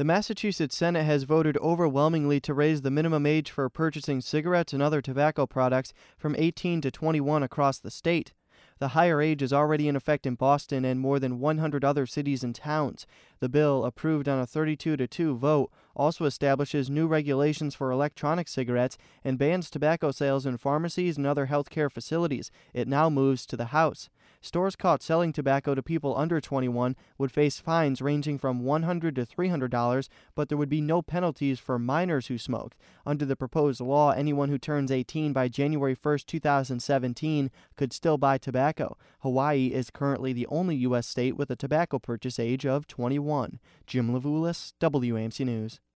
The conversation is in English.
The Massachusetts Senate has voted overwhelmingly to raise the minimum age for purchasing cigarettes and other tobacco products from 18 to 21 across the state. The higher age is already in effect in Boston and more than 100 other cities and towns. The bill, approved on a 32-2 vote, also establishes new regulations for electronic cigarettes and bans tobacco sales in pharmacies and other healthcare facilities. It now moves to the House. Stores caught selling tobacco to people under 21 would face fines ranging from $100 to $300, but there would be no penalties for minors who smoked. Under the proposed law, anyone who turns 18 by January 1, 2017 could still buy tobacco. Hawaii is currently the only U.S. state with a tobacco purchase age of 21. Jim Levulis, WAMC News.